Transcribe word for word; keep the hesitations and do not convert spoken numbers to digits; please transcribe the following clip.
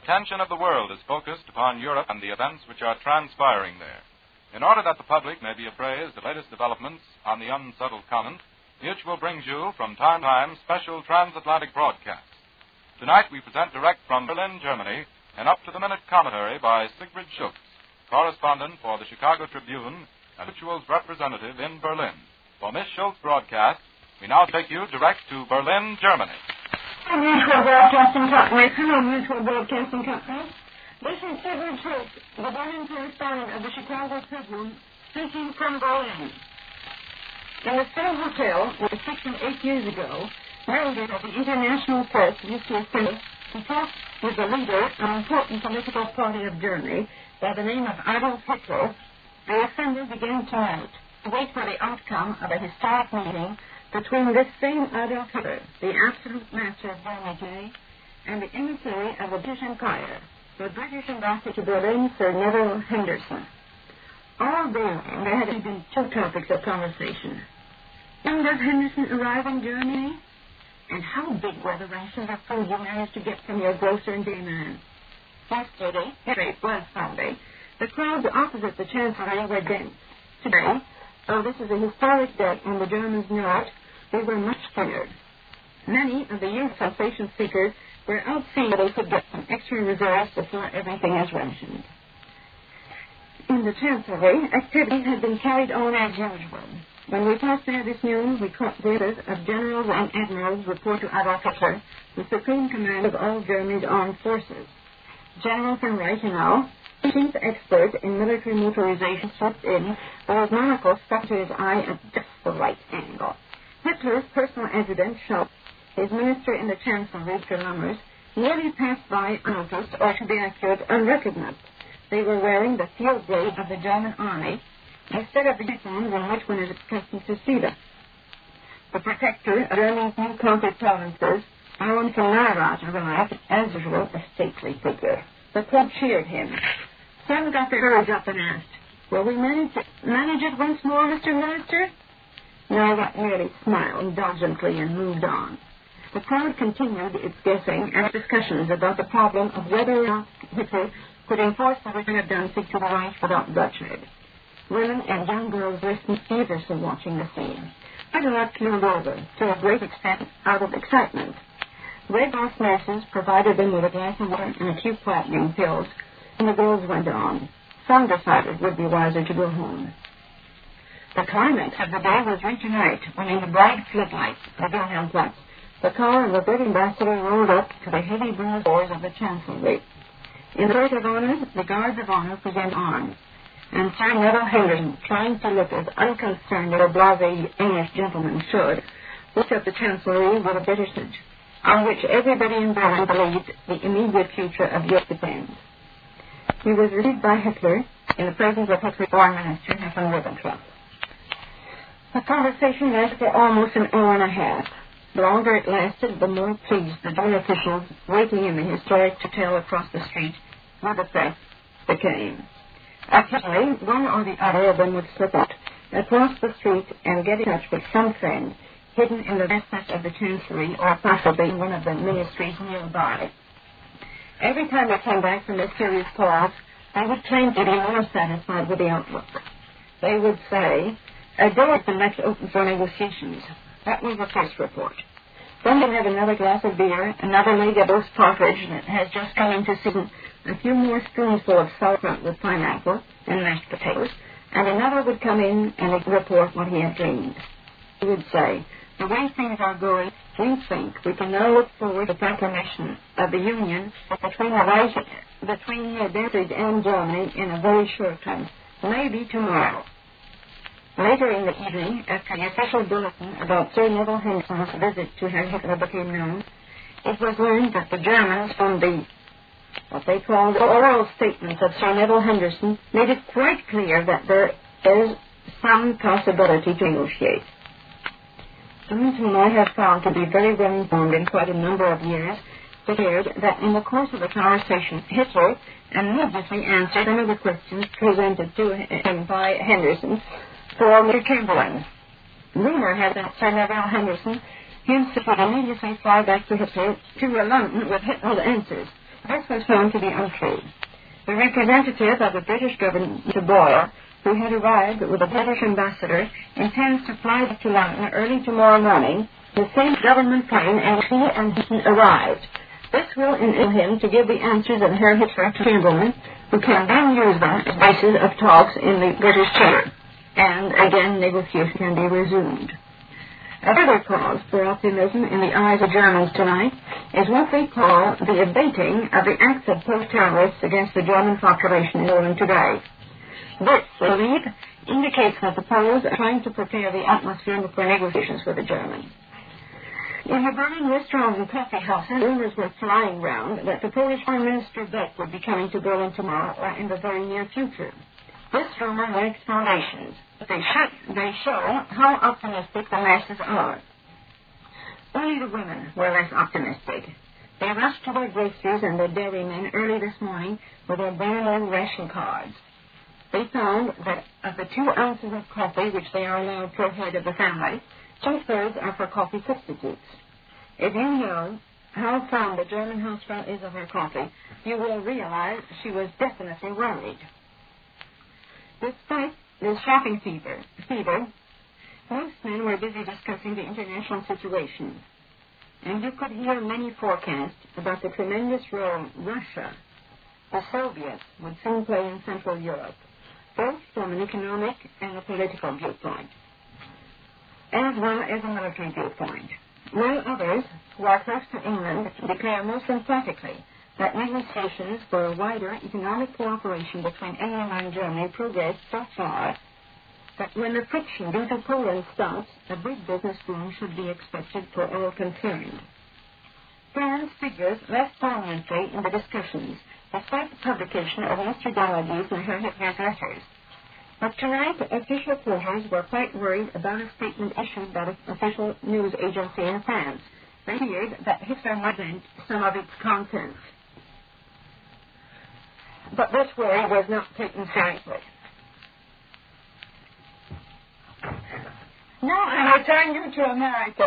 attention of the world is focused upon Europe and the events which are transpiring there. In order that the public may be apprised of the latest developments on the unsettled continent, Mutual brings you from time to time special transatlantic broadcasts. Tonight we present direct from Berlin, Germany, an up-to-the-minute commentary by Sigrid Schutz, correspondent for the Chicago Tribune and Mutual's representative in Berlin. For Miss Schultz's broadcast, we now take you direct to Berlin, Germany. Mutual Broadcasting Company. Hello, Mutual Broadcasting Company. This is Sigrid Schultz, the Berlin correspondent of the Chicago Tribune, speaking from Berlin. In the same hotel where six and eight years ago, members of the international press used to assemble to talk with the leader of an important political party of Germany by the name of Adolf Hitler, the assembly began tonight to wait for the outcome of a historic meeting between this same Adolf Hitler, the absolute master of Germany today, and the emissary of the British Empire, the British ambassador to Berlin, Sir Neville Henderson. All day long, there had been two topics of conversation. When does Henderson arrive in Germany? And how big were the rations of food you managed to get from your grocer and dayman? Yesterday, it was Sunday, the crowds opposite the Chancellery were dense. Today, though this is a historic day and the Germans know it, they were much thinner. Many of the youth sensation seekers were out seeing that they could get some extra reserves before everything is rationed. In the Chancellery, activities had been carried on as usual. When we passed there this noon, we caught glimpses of generals and admirals report to Adolf Hitler, the supreme command of all Germany's armed forces. General von Reichenau, chief expert in military motorization, swept in, with his monocle stuck to his eye at just the right angle. Hitler's personal adjutant, Schultz, his minister in the Chancellery, Mister Lammers, nearly passed by unnoticed, or to be accurate, unrecognized. They were wearing the field blade of the German army, instead of the uniforms in which one is accustomed to see them. The protector of Germany's new conquered provinces, Baron von Neurath, arrived, as usual, a stately figure. The club cheered him. Some got their courage up and asked, "Will we manage it, manage it once more, Mister Minister?" Neurath merely smiled indulgently and moved on. The crowd continued its guessing and discussions about the problem of whether or not Hitler could enforce the return of Danzig to the Reich without bloodshed. Women and young girls listened feverishly watching the scene. Adolf keeled over, to a great extent, out of excitement. Red Cross nurses provided them with a glass of water and a few quietening pills, and the girls went on. Some decided it would be wiser to go home. The climax of the day was reached tonight, when in the bright floodlights of the Wilhelmplatz, the car of the British ambassador rolled up to the heavy bronze doors of the Chancellery. In the court of honor, the guards of honor present arms, and Sir Neville Henderson, trying to look as unconcerned as a blasé English gentleman should, looked at the Chancellery with a British edge, on which everybody in Berlin believed the immediate future of Europe depends. He was received by Hitler in the presence of Hitler's foreign minister, Hermann Ribbentrop. The conversation lasted for almost an hour and a half. The longer it lasted, the more pleased the German officials waiting in the historic hotel across the street with the press became. Occasionally, one or the other of them would slip out across the street and get in touch with some friend hidden in the vestments of the Chancellery or possibly in one of the ministries nearby. Every time they came back from this serious pause, they would claim to be more satisfied with the outlook. They would say, "A door has been left open for negotiations." That was the first report. Then they'd have another glass of beer, another leg of roast partridge that has just come into season, a few more spoonfuls of sauerkraut with pineapple and mashed potatoes, and another would come in and report what he had dreamed. He would say, "The way things are going, we think we can now look forward to the proclamation of the union between the Reich, between Danzig and Germany in a very short time, maybe tomorrow." Later in the evening, after the official bulletin about Sir Neville Henderson's visit to Herr Hitler became known, it was learned that the Germans, from the what they called oral statements of Sir Neville Henderson, made it quite clear that there is some possibility to negotiate. Those whom I have found to be very well informed in quite a number of years declared that in the course of the conversation, Hitler immediately answered some of the questions presented to him by Henderson for Mister Chamberlain. Rumor had that Sir Neville Henderson himself would immediately fly back to Hitler to London with Hitler's answers, This was found to be untrue. The representative of the British government, Mister Boyle, who had arrived with the British ambassador, intends to fly to London early tomorrow morning, the same government plane in which he and he arrived. This will enable him to give the answers of Herr Hitler to Chamberlain, who can then use them as basis of talks in the British Chamber, and again negotiation can be resumed. A further cause for optimism in the eyes of Germans tonight is what they call the abating of the acts of post-terrorists against the German population in Poland today. This, I believe, indicates that the Poles are trying to prepare the atmosphere for negotiations with the Germans. In the Berlin restaurants and coffee houses, rumors were flying round that the Polish Foreign Minister Beck would be coming to Berlin tomorrow or in the very near future. This rumor lacks foundations, but they, should, they show how optimistic the masses are. Only the women were less optimistic. They rushed to their groceries and their dairymen early this morning with their brand-new ration cards. They found that of the two ounces of coffee which they are allowed per head of the family, two-thirds are for coffee substitutes. If you know how fond the German housefrau is of her coffee, you will realize she was definitely worried. Despite this shopping fever, fever, most men were busy discussing the international situation, and you could hear many forecasts about the tremendous role Russia, the Soviets, would soon play in Central Europe, both from an economic and a political viewpoint, as well as a military viewpoint, while others, who are close to England, declare most emphatically that negotiations for a wider economic cooperation between England and Germany progressed so far that when the friction due to Poland stops, a big business boom should be expected for all concerned. France figures less prominently in the discussions, despite the publication of Mister Daladi's and Herr Hitler's letters. But tonight, official quarters were quite worried about a statement issued by the official news agency in France. They feared that Hitler might vent some of its contents. But this worry was not taken seriously. Now I return you to America.